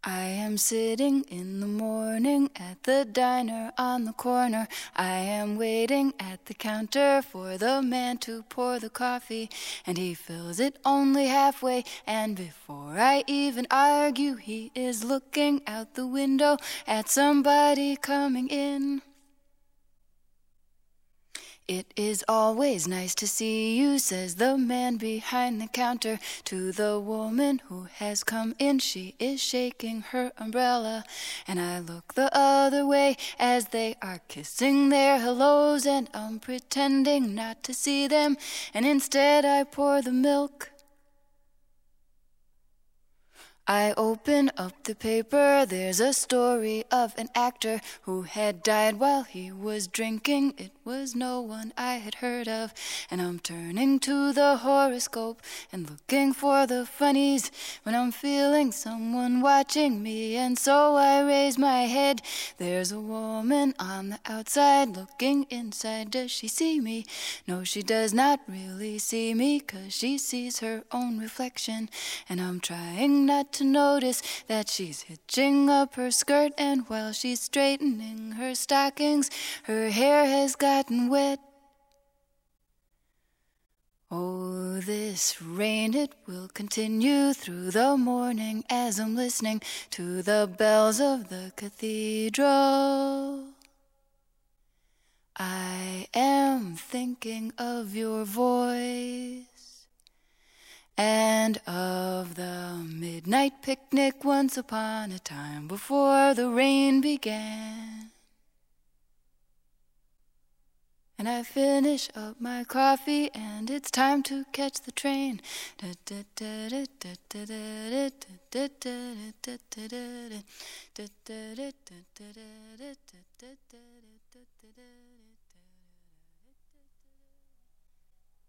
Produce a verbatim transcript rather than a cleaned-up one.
I am sitting in the morning at the diner on the corner. I am waiting at the counter for the man to pour the coffee, and he fills it only halfway, and before I even argue, he is looking out the window at somebody coming in. It is always nice to see you, says the man behind the counter to the woman who has come in. She is shaking her umbrella, and I look the other way as they are kissing their hellos, and I'm pretending not to see them, and instead I pour the milk. I open up the paper, there's a story of an actor who had died while he was drinking. It was no one I had heard of, and I'm turning to the horoscope and looking for the funnies when I'm feeling someone watching me, and so I raise my head. There's a woman on the outside looking inside. Does she see me? No, she does not really see me, 'cause she sees her own reflection, and I'm trying not to notice that she's hitching up her skirt, and while she's straightening her stockings, her hair has gotten wet. Oh, this rain, it will continue through the morning as I'm listening to the bells of the cathedral. I am thinking of your voice and of the midnight picnic once upon a time before the rain began. And I finish up my coffee and it's time to catch the train.